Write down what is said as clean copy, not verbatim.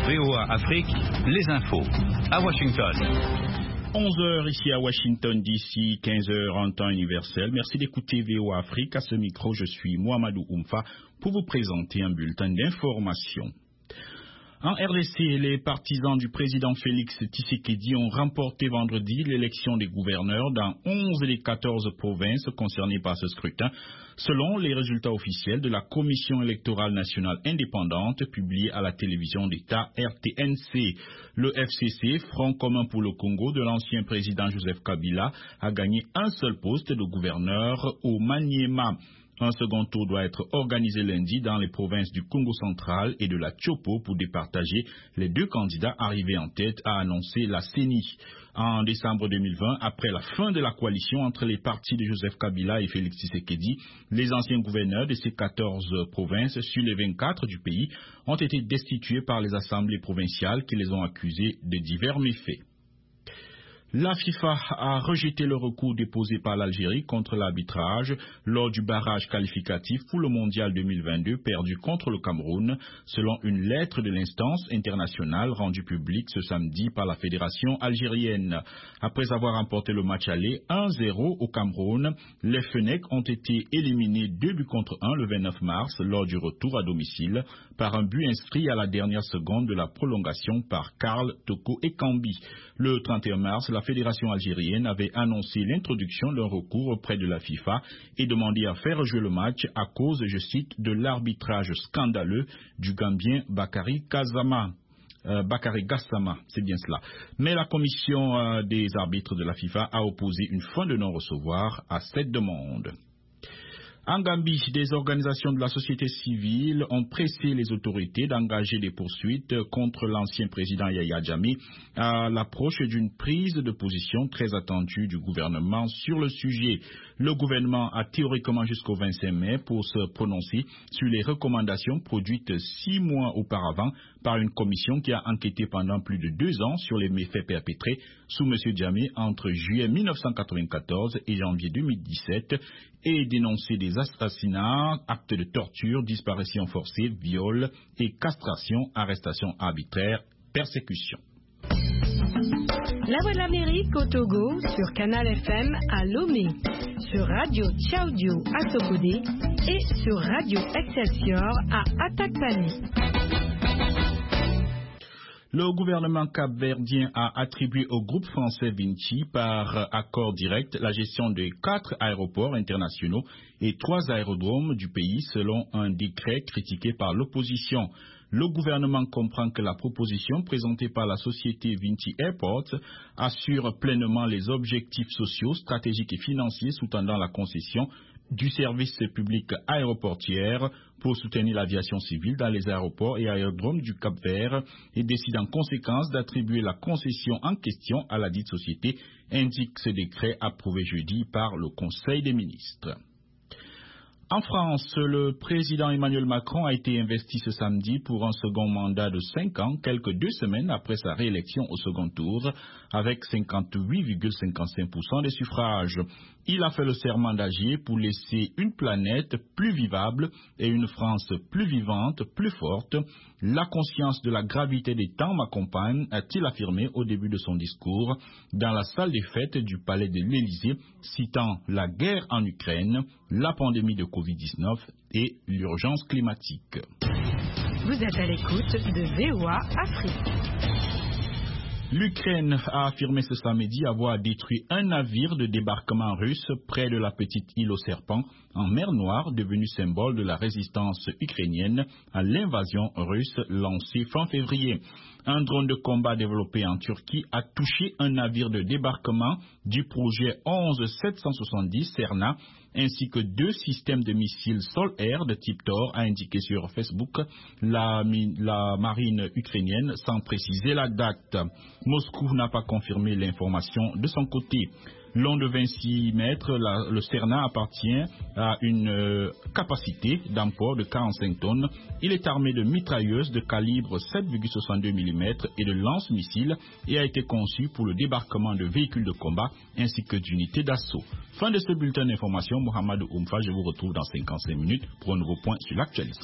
VOA Afrique, les infos. À Washington. 11h ici à Washington DC, 15h en temps universel. Merci d'écouter VOA Afrique. À ce micro, je suis Mohamedou Oumfa pour vous présenter un bulletin d'information. En RDC, les partisans du président Félix Tshisekedi ont remporté vendredi l'élection des gouverneurs dans 11 des 14 provinces concernées par ce scrutin, selon les résultats officiels de la Commission électorale nationale indépendante publiée à la télévision d'État RTNC. Le FCC, Front commun pour le Congo de l'ancien président Joseph Kabila, a gagné un seul poste de gouverneur au Maniema. Un second tour doit être organisé lundi dans les provinces du Congo central et de la Tchopo pour départager les deux candidats arrivés en tête, a annoncé la CENI. En décembre 2020, après la fin de la coalition entre les partis de Joseph Kabila et Félix Tshisekedi, les anciens gouverneurs de ces 14 provinces sur les 24 du pays ont été destitués par les assemblées provinciales qui les ont accusés de divers méfaits. La FIFA a rejeté le recours déposé par l'Algérie contre l'arbitrage lors du barrage qualificatif pour le mondial 2022 perdu contre le Cameroun, selon une lettre de l'instance internationale rendue publique ce samedi par la fédération algérienne. Après avoir remporté le match aller 1-0 au Cameroun, les Fennecs ont été éliminés 2-1 le 29 mars lors du retour à domicile par un but inscrit à la dernière seconde de la prolongation par Karl Toko Ekambi. Le 31 mars, la fédération algérienne avait annoncé l'introduction d'un recours auprès de la FIFA et demandé à faire jouer le match à cause, je cite, de l'arbitrage scandaleux du Gambien Bakary Gassama, c'est bien cela. Mais la commission des arbitres de la FIFA a opposé une fin de non-recevoir à cette demande. En Gambie, des organisations de la société civile ont pressé les autorités d'engager des poursuites contre l'ancien président Yahya Jammeh à l'approche d'une prise de position très attendue du gouvernement sur le sujet. Le gouvernement a théoriquement jusqu'au 25 mai pour se prononcer sur les recommandations produites 6 mois auparavant par une commission qui a enquêté pendant plus de 2 ans sur les méfaits perpétrés sous M. Jammeh entre juillet 1994 et janvier 2017 et dénoncé des assassinats, actes de torture, disparitions forcées, viols et castration, arrestations arbitraires, persécutions. La Voix de l'Amérique au Togo sur Canal FM à Lomé, sur Radio Tchaoudio à Sokodé et sur Radio Excelsior à Atakpani. Le gouvernement capverdien a attribué au groupe français Vinci par accord direct la gestion de 4 aéroports internationaux et 3 aérodromes du pays selon un décret critiqué par l'opposition. Le gouvernement comprend que la proposition présentée par la société Vinci Airports assure pleinement les objectifs sociaux, stratégiques et financiers sous-tendant la concession du service public aéroportière pour soutenir l'aviation civile dans les aéroports et aérodromes du Cap-Vert et décide en conséquence d'attribuer la concession en question à la dite société, indique ce décret approuvé jeudi par le Conseil des ministres. En France, le président Emmanuel Macron a été investi ce samedi pour un second mandat de 5 ans, quelques 2 semaines après sa réélection au second tour, avec 58,55% des suffrages. Il a fait le serment d'agir pour laisser une planète plus vivable et une France plus vivante, plus forte. La conscience de la gravité des temps m'accompagne, a-t-il affirmé au début de son discours dans la salle des fêtes du palais de l'Élysée, citant la guerre en Ukraine, la pandémie de Covid-19 et l'urgence climatique. Vous êtes à l'écoute de VOA Afrique. L'Ukraine a affirmé ce samedi avoir détruit un navire de débarquement russe près de la petite île aux serpents en mer Noire, devenu symbole de la résistance ukrainienne à l'invasion russe lancée fin février. Un drone de combat développé en Turquie a touché un navire de débarquement du projet 11770 Serna, ainsi que 2 systèmes de missiles sol-air de type Thor, a indiqué sur Facebook la marine ukrainienne sans préciser la date. Moscou n'a pas confirmé l'information de son côté. Long de 26 mètres, le Serna appartient à une capacité d'emport de 45 tonnes. Il est armé de mitrailleuses de calibre 7,62 mm et de lance-missiles et a été conçu pour le débarquement de véhicules de combat ainsi que d'unités d'assaut. Fin de ce bulletin d'information, Mohamedou Oumfa, je vous retrouve dans 55 minutes pour un nouveau point sur l'actualité.